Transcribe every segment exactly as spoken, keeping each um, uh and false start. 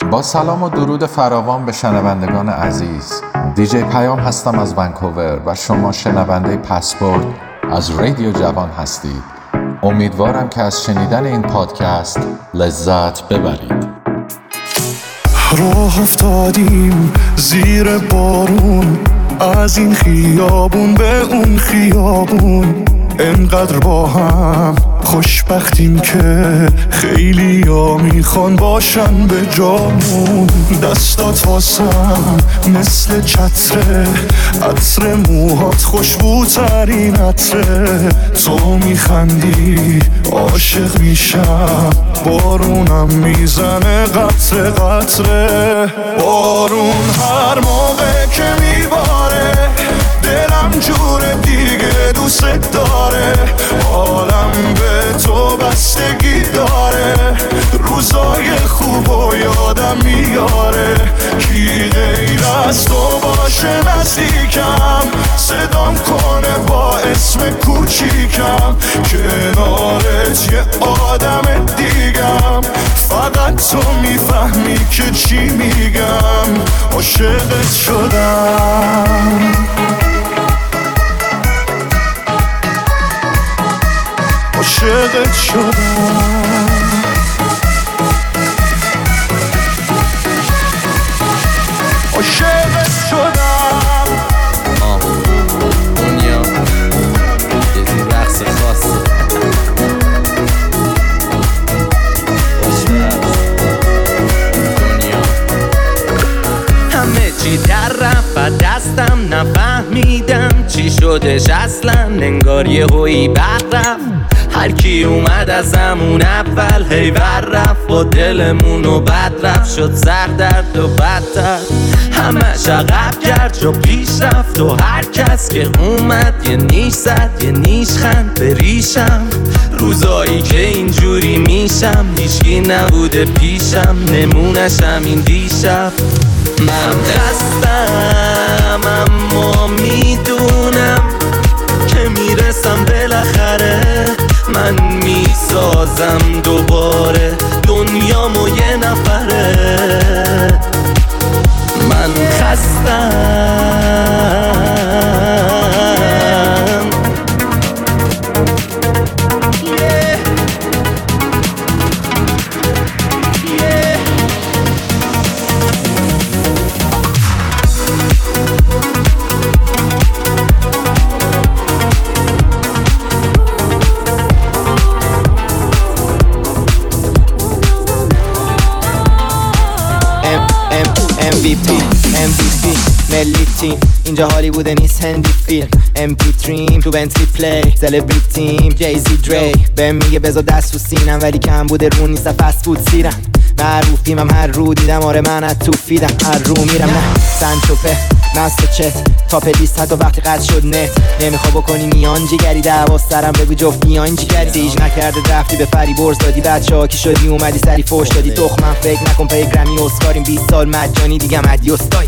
با سلام و درود فراوان به شنوندگان عزیز، دیجی پیام هستم از ونکوور و شما شنونده پسپورت از رادیو جوان هستید. امیدوارم که از شنیدن این پادکست لذت ببرید. راه افتادیم زیر بارون، از این خیابون به اون خیابون، انقدر با هم خوشبختیم که خیلی ها میخوان باشن به جامون. دستات واسم مثل چتره، عطر موهات خوشبوترین عطره. تو میخندی عاشق میشم، بارونم میزنه قطره قطره. بارون هر موقع که میباره دلم جور دیگه دوست داره، حالم به تو بستگی داره، روزای خوب و یادم میاره. کی غیر از تو باشه نزدیکم، صدام کنه با اسم کوچیکم، کنارت یه آدم دیگم، فقط تو میفهمی که چی میگم. عاشقت شدم، عاشقت شدم، عاشقت شدم. آه دنیا یه جور رقص خاصه، دنیا همه چی در رفت و دستم نفهمیدم چی شدش اصلا، انگار یه هویی بر رفت. هر کی اومد از همون اول هی ور رفت، با دلمونو بد رفت، شد سر درد و بدتر. همش عقب کرد جو پیش رفت و هر کس که اومد یه نیش زد یه نیش خند به ریشم. روزایی که اینجوری میشم هیچکی نبوده پیشم، نمونشم این دیشب. من خستم اما میدونم که میرسم بالاخره، من میسازم دوباره دنیامو یه نفره. من خستم ام وی پی ملی تیم، اینجا هالیوود نیست هندی فیلم. ام پی تریم تو بنتلی پلی، سلبریتیم جیزی دری. بهم میگه بذار دست تو سینم ولی کم بوده رو نیست، فست فود سیرم. معروفیم هم هر رو دیدم، آره من از تو فیدم، هر رو میرم نه سنچوپه مست چت تاپ لیست. حتی وقتی قد شد نت نمیخوا بکنی میان جگری، دعوا سرم بگو جفت میان جگری. سیج نکرده رفتی به فری برز دادی، بچه ها کی شدی اومدی سری فوش دادی. تخمم فکر نکن پی گرمی اسکاریم، بیست سال مجانی دیگم ادیوس دای.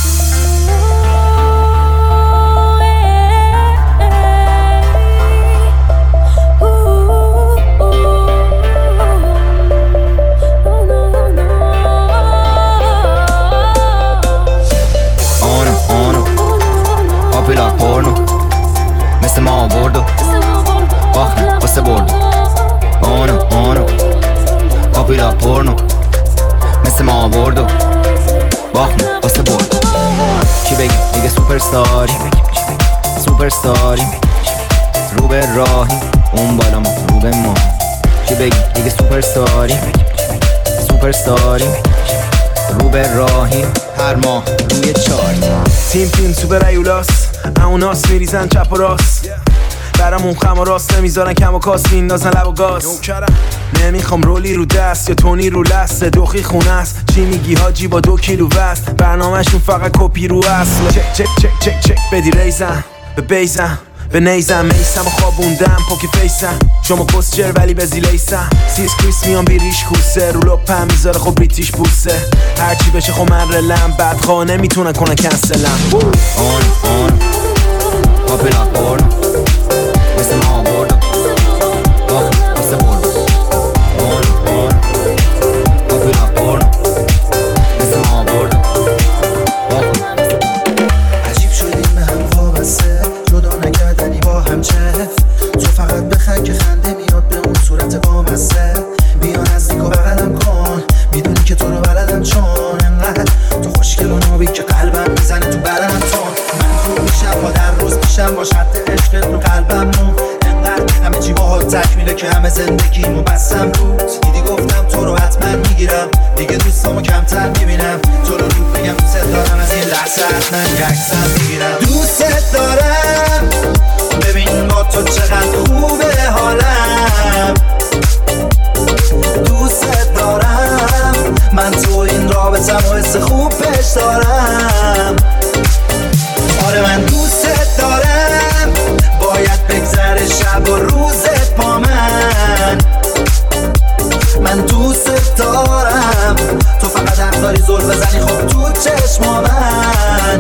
پاپیلار پورنو مثل ما آوردو باخنه واسه بردو. آنو آنو پاپیلار پورنو مثل ما آوردو باخنه واسه بردو. چی بگیم دیگه سوپرستاری، سوپرستاری رو به راهی، اون بالا ما رو به ما. چی بگیم دیگه سوپرستاری، سوپرستاری رو به راهی، هر ماه روی چاری. تیم تیم سوپر ایولاس، اوناس میریزن چپ و راست، برامون خم و راست نمیذارن کم و کاس، میندازن لب و گاز. نمیخوام رولی رو دست یا تونی رو لسته، دوخی خونه است. چی میگی حاجی با دو کیلو وست، برنامهشون فقط کپی رو اصله. چک چک چک چک چک بدی ریزم به بیزم به نیزم، میسم و خوابوندم پوکی فیسم. شما کسچر ولی به زیلیسم، سیس کریس میان بیریش کوسه، رو لپم میذاره خب بریتیش بوسه. هرچی بشه خب من رلم، بدخواه نمیتونن کنن کنسلم. آن آن پاپیلار پورنو مثل ما آوردو باخنه واسه بردو. آن آن پاپیلار پورنو که همه زندگیمو بستم روت. دیدی گفتم تو رو حتما میگیرم، دیگه دوستامو کمتر میبینم. تو رو رود بگم دوست دارم، از این لحظه حتما یک عکسم میگیرم. دوست دارم ببین با تو چقدر خوبه حالم. دوست دارم من تو این رابطم و حس خوب پیش دارم. آره من دوست دارم، باید بگذره شب و روزت با من. من دوست دارم، تو فقط حق داری زل بزنی خب تو چشما من.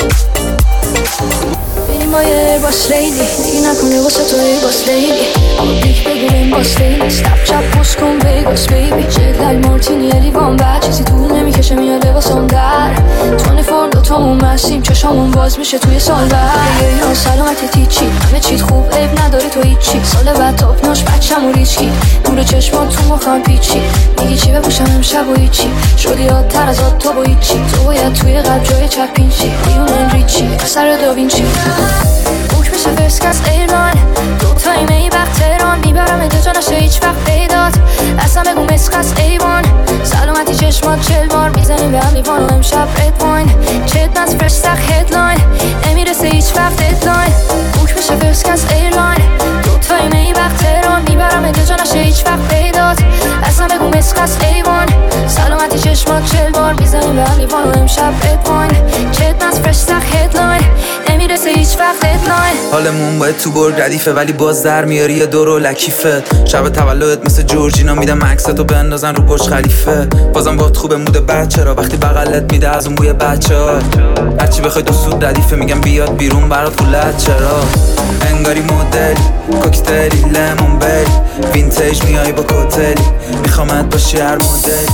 این مایه باس لیلی دیگه نکنه واسه توی باس لیلی. اما بیک بگو این باس لیلی ستپ چپ پوست کن ویگاس بیبی. جدل مارتینی لیوان بعد چیزی طول نمیکشه میاد لباسم در. توانی فور دوتامون مستیم چشامون باز میشه توی سال بعد. یه اینا سلامتی تیچی همه چیت خوب عیب نداری تو هیچی. سال بعد تاپ ناش بچم و ریچکی نور چشمات تو مخم پیچی. میگی چی بپوشم امشب و هیچی شدی یادتر از آد تا با هیچی. تو باید توی قلب جای چپینچی دیون ریچی سر داوینچی. بوک میشه فرسکس ایرلاین دوتایی می وقت تهران. میبرم اینجا جا نشه هیچ وقت پیدات اصلا بگو مسخص ایوان. سلامتی چشمات چل بار میزنیم به هم لیوان و امشب رد واین. چت نز فرش سخ هدلاین نمیرسه هیچ وقت ددلاین. بوک میشه فرسکس ایرلاین دوتایی می وقت تهران. میبرم اینجا جا نشه هیچ وقت پیدات اصلا بگو مسخص ایوان. سلامتی چشمات چل بار میزنیم به هم لیوان و امشب رد واین. چت نز فرش سخ هدلاین نمیرسه هیچ وقت ددلاین. حالمون باید تو برگ ردیفه ولی باز در میاری یه دورو لکیفت. شب تولدت مثل جورجینا میدم عکستو بندازن رو برج خلیفه. بازم باهات خوبه موده بد چرا وقتی بغلت میده از اون بوی بچه‌ها. هرچی بخوای دو سود ردیفه میگم بیاد بیرون برات فولت چرا. انگاری مدلی کوکتلی لیمون بری وینتیج میای با کوتلی میخوامت باشی هر مدلی.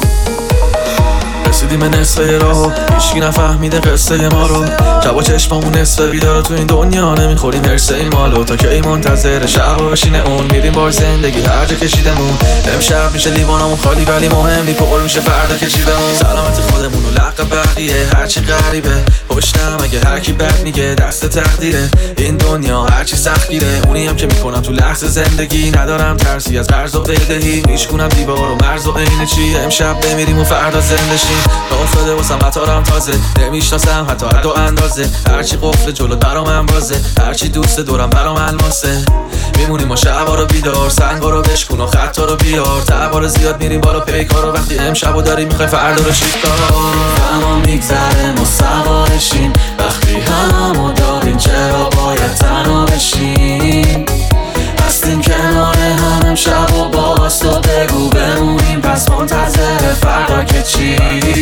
رسیدیم نصفه راهو هیچکی نفهمیده قصه ما رو. جوا چشمامون نصفه بیدارو تو این دنیا نمیخوریم هرسه این مالو. تا که ای منتظر شب و بشینه اون میریم بار زندگی هر جا کشیدمون. امشب میشه لیوانمون خالی ولی مهم نی پر میشه فردا کشیدمون. سلامت خودمون و لق بقیه هرچی غریبه پشتم اگه هرکی بد میگه دست تقدیره. این دنیا هرچی سخت گیره اونی هم که میکنم تو لحظه زندگی. ندارم ترسی از قرض و بدهی میشکنم دیوار و مرز و عین چی. امشب بمیریم و فردا زنده شیم. افتاده واسم قطارم تازه نمیشناسم حتی حد و اندازه. هرچی قفل جلو برام انبازه هرچی دوست دورم برام الماسه. میمونیم و شبا رو بیدار سنگا رو بشکن و خطا رو بیار. تبار زیاد میریم بالا پیکا رو وقتی امشبو داریم میخوای فردا رو شیکار. زمان میگذره ما سوارشیم وقتی هممو داریم چرا باید تنها بشیم. هستیم کنار هم امشب و باز تو بگو بمونیم پس منتظر فردا که چی.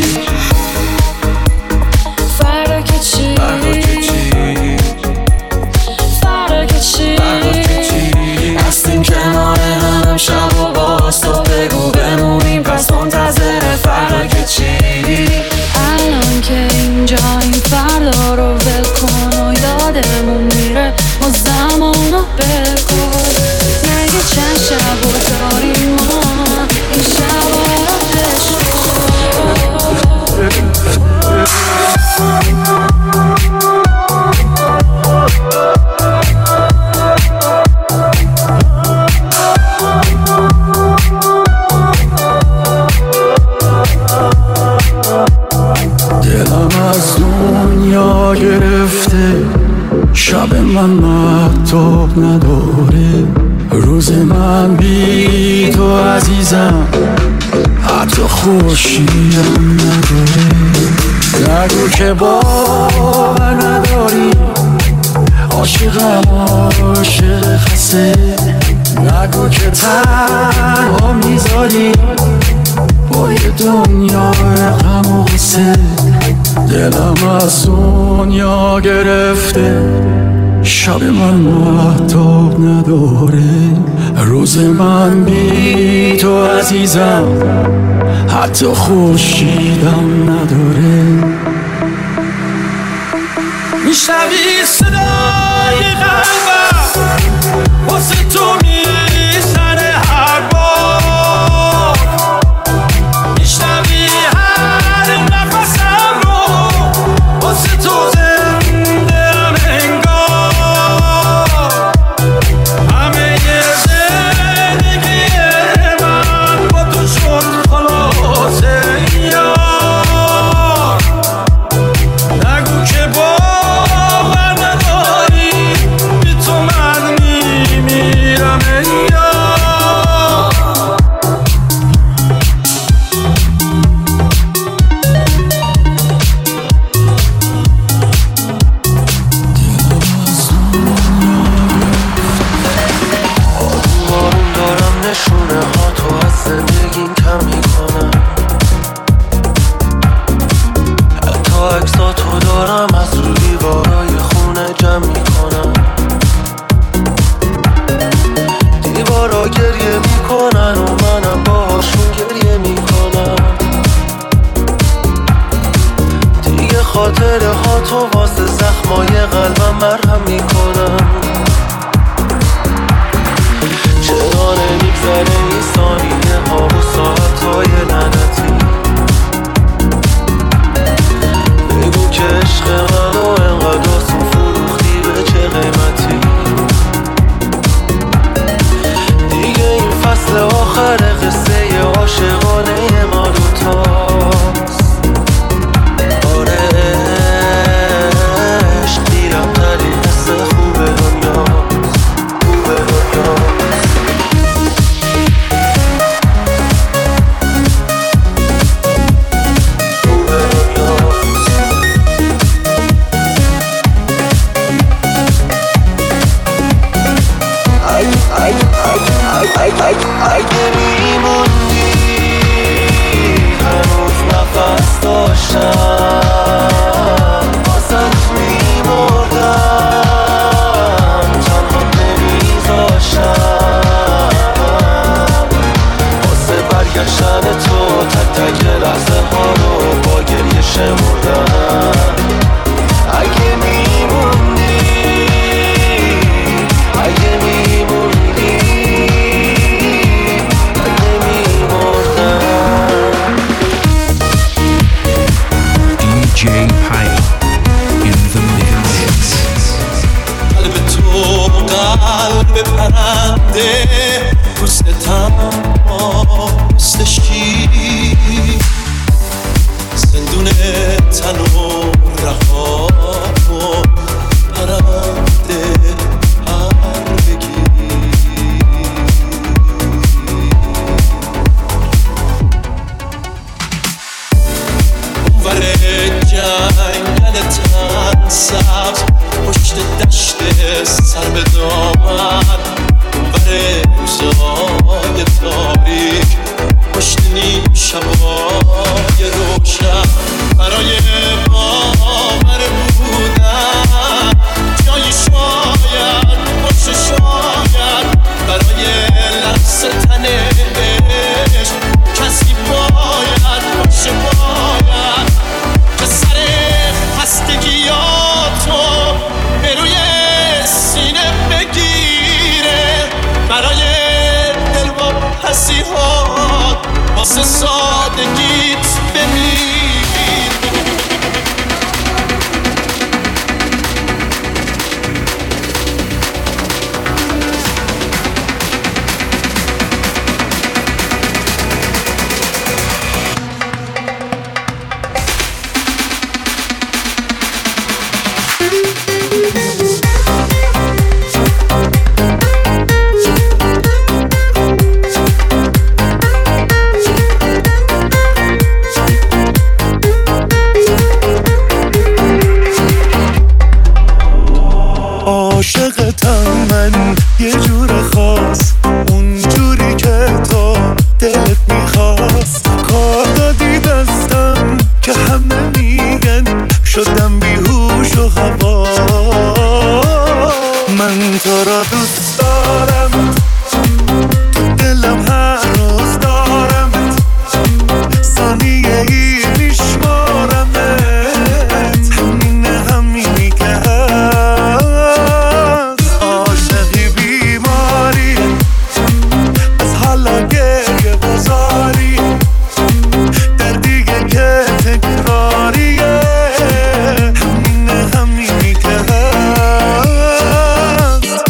فردا که چی فردا که چی فردا که چی هستیم کنار هم امشب و باز تو بگو بمونیم پس منتظر فردا که چی. الان که اینجاییم فردا رو ول کن و یادمون میره ما زمانو بکن. نگه چند شب و داریم ما این شب رو دلم از دنیا گرفته شب من مهتاب نداره. روز من بی تو عزیزم حتی خوشیم نداره. نگو که باور نداری عاشقم عاشق خسته. نگو که تنها میذاری با یه دنیا غم و غصه. دلم از دنیا گرفته شب من مهتاب نداره. روز من بی تو عزیزم حتی خورشیدم نداره. میشنوی صدای قلبم واسه تو میزنه هر بار. میشنوی هر نفسم رو واسه تو زنده‌ام انگار. همه ی دارم از رو دیوارای خونه جمع میکنم. دیوارا گریه میکنن و منم باهاشون گریه میکنم. دیگه خاطره ها تو واسه زخمای قلبم مرهم میکنم. چرا نمیگذره این ثانیه ها و ساعت های لعنتی؟ بگو که عشق منو انقدر آسون فروختی به چه قیمتی؟ دیگه این فصل آخر قصه عاشقانه ما دوتاست. آره عشق دیرم ترین حس خوب دنیاست، خوب دنیاست. اگه میموندی هنوز نفس داشتم، واسه میمردم تنها نمیذاشتم. واسه برگشتن تو تک تک لحظه ها رو با گریه شمردم. اگه میموندی اگه میموندی دی جی Payam in the mix. قلب تو قلب پرنده دوستم مثل شیر، زندون تن و رها و پرنده پر بگیر. اونور جنگل تن سبز پشت دشت سر به دامن، اونور روزای تاریک پشت نیم شبای روشن. برای باور بودن جایی شاید باشه، شاید برای لمس تن عشق کسی باید باشه، باید که سر خستگیاتو به روی سینه بگیره. برای دل و حسیحات واسه سادگیت بمیر. عاشقتم من یه جور خاص، اون جوری که تو دلت میخواست. کار دادی دستم که همه میگن شدم بیهوش و هوا. من تو را دوست دارم، تو دلم هر روز دارم، ثانیه ای میشمارمت. همین همینی که هست، عاشقی بیماری از حالا گریه بزاری، در دیگه که تکراریه. همین همینی که هست.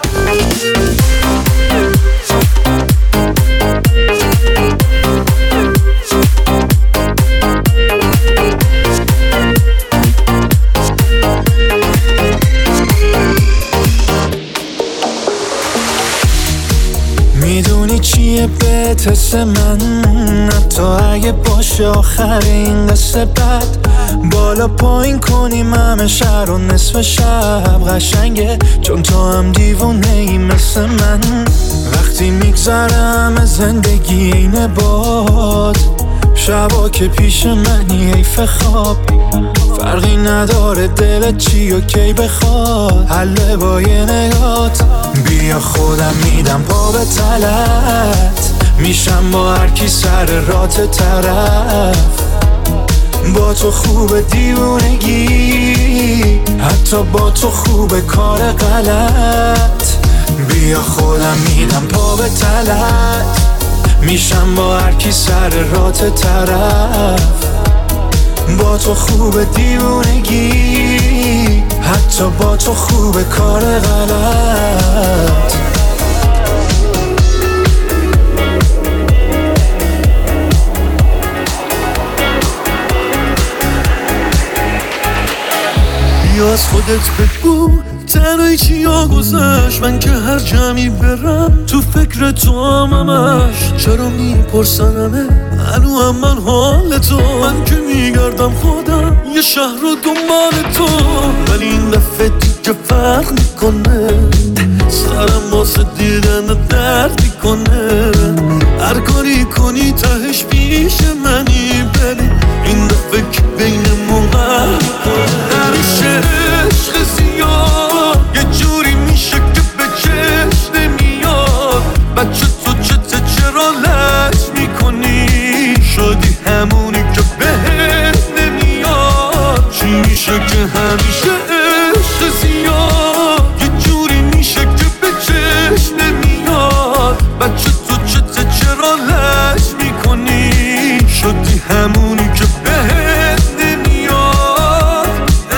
میدونی چیه بهت من، حتی اگه باشه آخر این قصه بد، بالا پایین کنیم همه شهر و نصف شب قشنگه، چون تو هم دیوونه ای مثل من. وقتی میگذرم زندگی اینه باد، شبا که پیش منی حیف خواب، فرقی نداره دلت چی و کی بخواد، حله با یه نگات. بیا خودم میدم پا به تلت، میشم با هر کی سر رات طرف. با تو خوب دیوونگی، حتی با تو خوب کار غلط. بیا خودم میدم پا به تلت، میشم با هر کی سر رات طرف. با تو خوب دیوونگی، حتی با تو خوب کار غلط. بیا از خودت بگو تنهایی چیا گذشت، من که هر جمعی برم تو فکر تو همش. چرا میپرسنمه هنو هم من حال تو، من که میگردم خودم یه شهر رو دنبال تو. ولی این دفعه دیگه فرق میکنه، سرم واسه دیدن درد میکنه. هر کاری کنی تهش پیش منی، بلی این دفعه که بینمون قرار میکنه. همیشه عشق زیاد یه جوری میشه که به چشم نمیاد. بچه تو چته چرا لج میکنی، شدی همونی که بهت نمیاد. چی میشه که همیشه عشق زیاد یه جوری میشه که به چشم نمیاد. بچه تو چته چرا لج میکنی، شدی همونی که بهت نمیاد.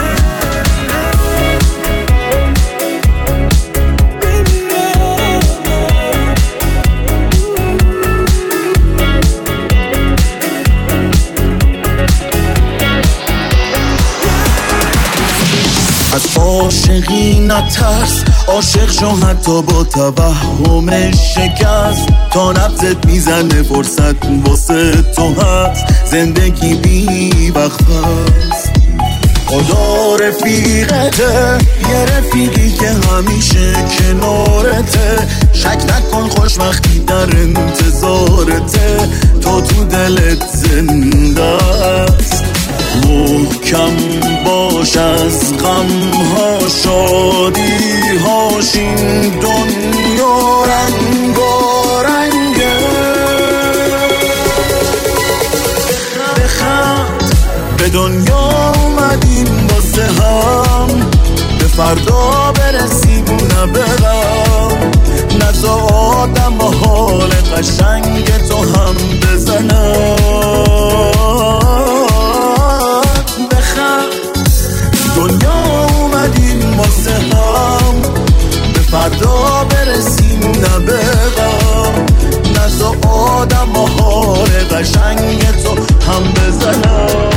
از عاشقی نترس، عاشق شو حتی با توهم شکست. تا نبضت میزنه فرصت واسه تو هست، زندگی بی وقت هست. خدا رفیقته، یه رفیقی که همیشه کنارته. شک نکن خوشبختی در انتظارته، تو تو دلت زنده است. محکم باش از غم ها شادی هاش، این دنیا رنگارنگه. بخند به دنیا اومدیم واسه هم، به فردا برسیم نه به غم. نزا آدم با حال قشنگ تو هم بزنم. دنیا اومدیم واسه هم، به فردا برسیم نه به غم. نزا آدم بهار قشنگ تو هم بزنم.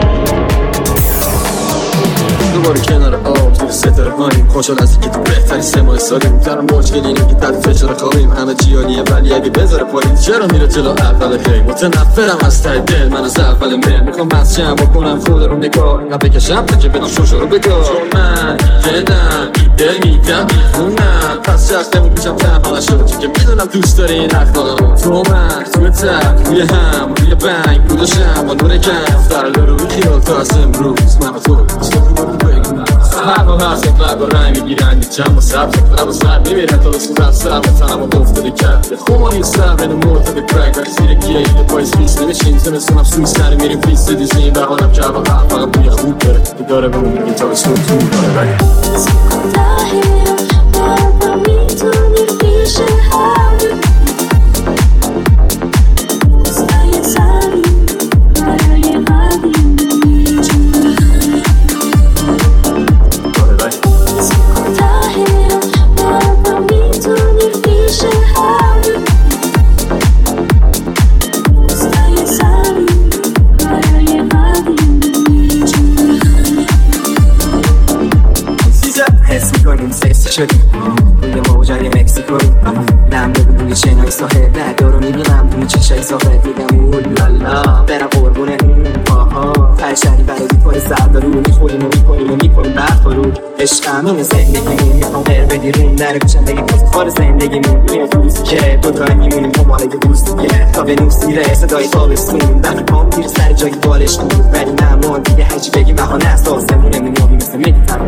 دوباره کنار آب زیر ستاره پاییم، خوشحال از اینکه تو بهتری سه ماه سالیم. دارم مشکلی اینه که تحت فشار خوابیم، همه چیانیه ولی اگه بذاره پایین چرا میره جلو اول هی. متنفرم از ته دل من از اول من، میخوام بس جمع بکنم خود رو نگاه، اینقدر بکشم تا که بدون شوشو رو بگاه. چون من دیدم دل میدم میخونم، پس چرخمون پیشم تنها نشد، چون که میدونم دوست داری این اخلاقمو. تو من توی تک روی هم روی بنگ بودشم با نور کف در روی خیال تا از امروز من و تو هوا هست و رنگ میگیرن چند با سبز و سر میمیرن تا رسول از سر و تنم و افتاده کرد. خومانی سر بین مرتب کرک ولی زیر گیه پای سویس نمیشین زمستونم سویس سر میریم پیس دیزنی و حالم که هوا فقط بوی خوب داره که داره به اون میگه تا بسون تو داره. ولی بابا میتونی پیش هم سایه سری برای قدیم شدیم روی موجای مکسیکوی، نم بگو روی چنای ساحل، ندا رو میبینم روی چشای ساحل، میگم اولالا برم قربونه اون پاها. پرشنی برای دیپای سر دارو میخوریم و میکنیم و میکنیم برف رو عشقم اینه زندگیمون، میخوام غیر بدی روم در گوشم بگی پس خار زندگیمون. اینه دوست که دوتایی میمونیم هماله دوست دیگه تا به نوسیره صدای تابستون دم پام میره سر جایی بالش کن ولی نمان دیگه هرچی بگی بهانه است آسمونه میمونی مثل مدیترانه.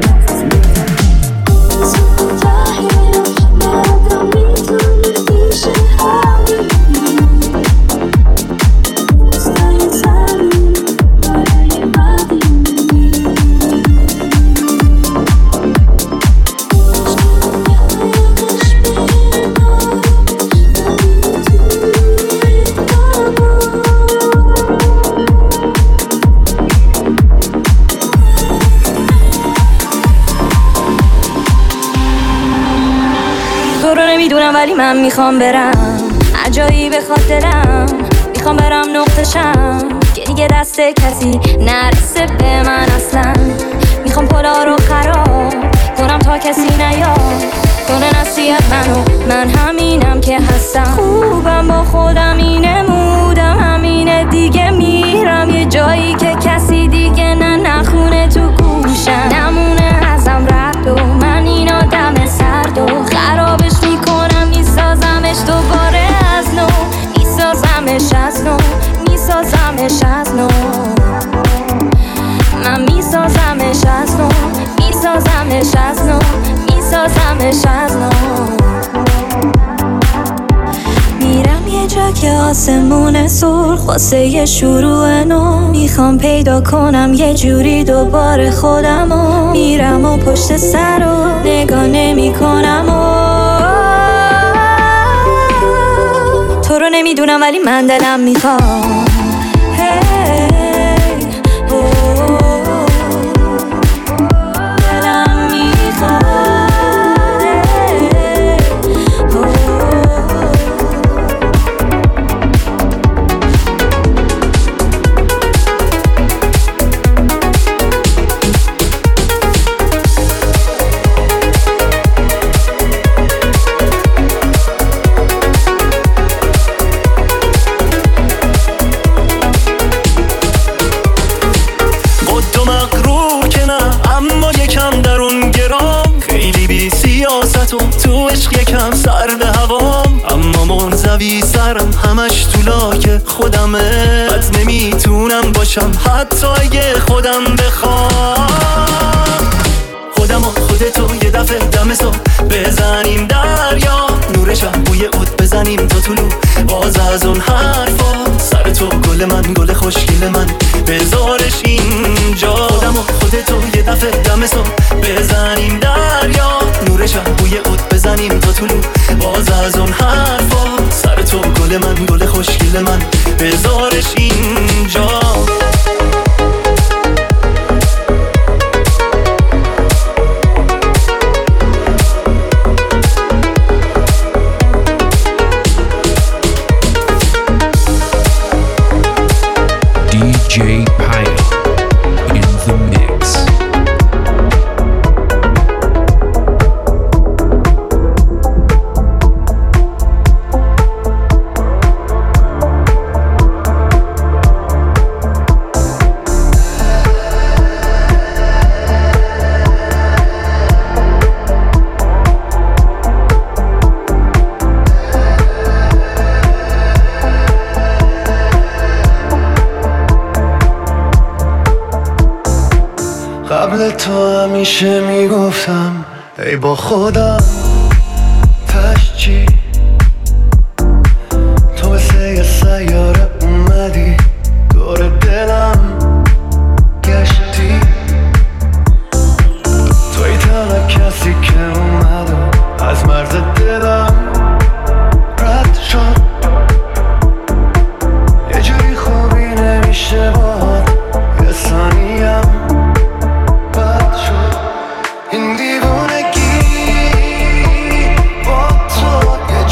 نمیدونم ولی من میخوام برم عجایی به خاطرم، میخوام برم نقطشم که دیگه دست کسی نرسه به من اصلا. میخوام پلا رو خراب کنم تا کسی نیاد کنه نصیحت منو، من همینم که هستم. خوبم با خودم اینه مودم همینه دیگه، میرم یه جایی که کسی دیگه نه نخونه تو گوشم، نمونه ازم رد و من این آدم سرد و خرابش میکنم میسازمش دوباره از نو، میسازمش از نو، میسازمش از نو، من میسازمش از نو، میسازمش از نو، میسازمش از نو. میرم یه جا که آسمون سرخ واسه یه شروع نو، میخوام پیدا کنم یه جوری دوباره خودمو، میرم و پشت سر رو نگاه نمی کنم و تو رو نمیدونم ولی من دلم میخوام تو عشق یکم سر به هوام، اما منزوی سرم همش تو لاک خودمه، بد نمیتونم باشم حتی اگه خودم بخوام. خودم و خودتو یه دفعه دم صبح بزنیم دریا، نور شب بوی عود بزنیم تا طلوع باز از اون حرفا، سر تو گل من گل خوشگل من بذارش اینجا. خودم و خودتو یه دفعه دم صبح بزنیم دریا، نور شب بوی عود بزنیم تا طلوع باز از اون حرفا، سر تو گل من گل خوشگل من بذارش اینجا. دی جی Pyle in the mix. قبل تو همیشه میگفتم ای با خودم تشجی، تو مثل یه سیاره اومدی دور دلم گشتی، توی تنها کسی که اومد و از مرز دلم رد شد، یه جوری خوبی نمیشه باهات یه ثانیم این دیوانگی با تو یه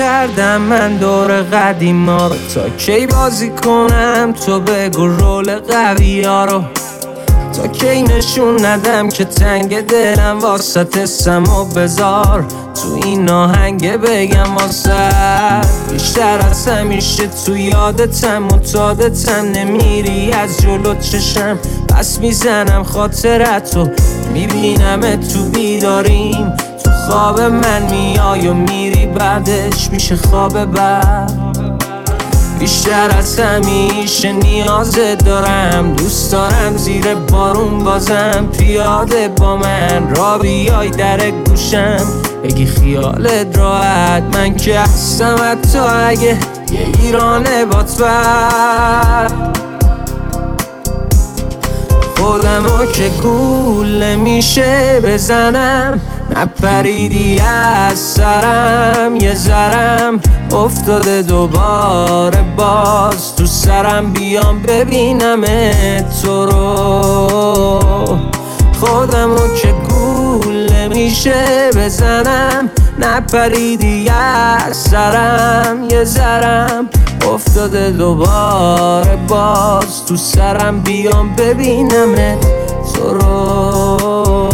کردم من دور قدیما رو، تا کی بازی کنم تو بگو رول قوی ها رو، تا کی نشون ندم که تنگ دلم واسه سم و بذار تو این آهنگ بگم واسه بیشتر از همیشه تو یادتم متادتم، نمیری از جلو چشم پس میزنم خاطرتو، میبینم تو بیداریم تو خواب من میای و میری بعدش میشه خواب بعد، بیشتر از همیشه نیازت دارم، دوست دارم زیر بارون بازم پیاده با من را بیای در گوشم بگی خیالت راحت، من که هستم حتی اگه یه ایرانه باتبر، خودمو که گول میشه بزنم نپریدی از سرم، یه ذرم افتاده دوباره باز تو سرم، بیام ببینم تو رو، خودمو که گول میشه بزنم نپریدی از سرم، یه ذرم افتاده دوباره باز تو سرم، بیام ببینم تو رو.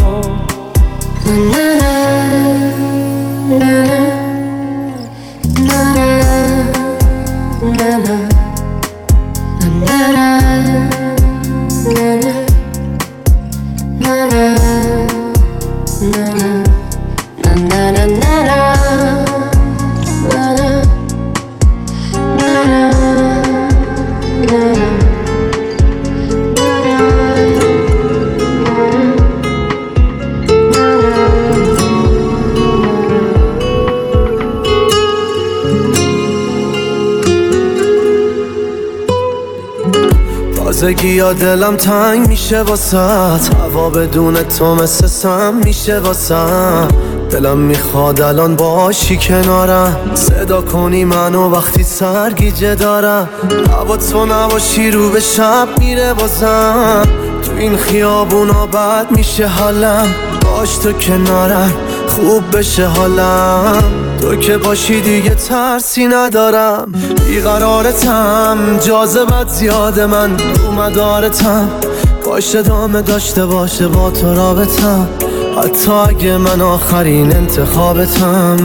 تازگی یا دلم تنگ میشه واسط، هوا بدون تو مثل سم میشه واسم، دلم میخواد الان باشی کنارم، صدا کنی منو وقتی سرگیجه دارم، هوا تو نباشی رو به شب میره بازم، تو این خیابونا بد میشه حالم، باش تو کنارم خوب بشه حالم، تو که باشی دیگه ترسی ندارم، بیقرارتم جاذبت زیاده من رو مدارتم، کاش ادامه داشته باشه با تو رابطم، حتی اگه من آخرین انتخابتم،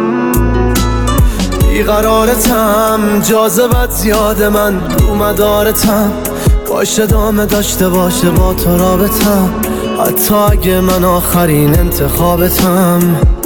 بیقرارتم جاذبت زیاده من رو مدارتم، کاش ادامه داشته باشه با تو رابطم، حتی اگه من آخرین انتخابتم.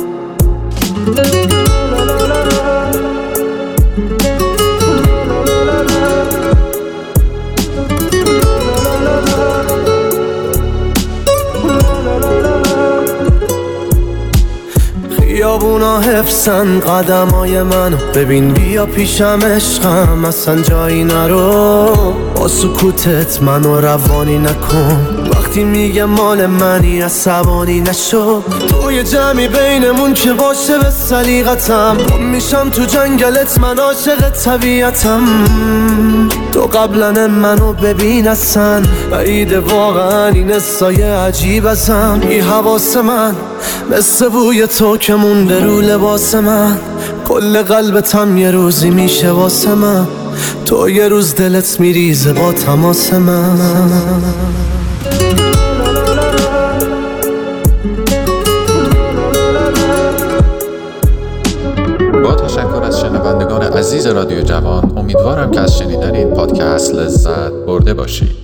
خیابونا حفظن قدمای منو، ببین بیا پیشم عشقم اصلا جایی نرو، با سکوتت منو روانی نکن، وقتی میگه مال منی عصبانی نشو، تو یه جمعی بینمون که باشه به سلیقتم، میشم تو جنگلت من عاشق طبیعتم، تو قبلا منو ببین اصلا بعید واقعا این سایه عجیب ازم، بی حواس من مثل بوی تو که مونده رو لباس من، کل قلبتم یه روزی میشه واسه من، تو یه روز دلت میریزه با تماس من. با تشکر از شنوندگان عزیز رادیو جوان، امیدوارم که از شنیدن این پادکست لذت برده باشید.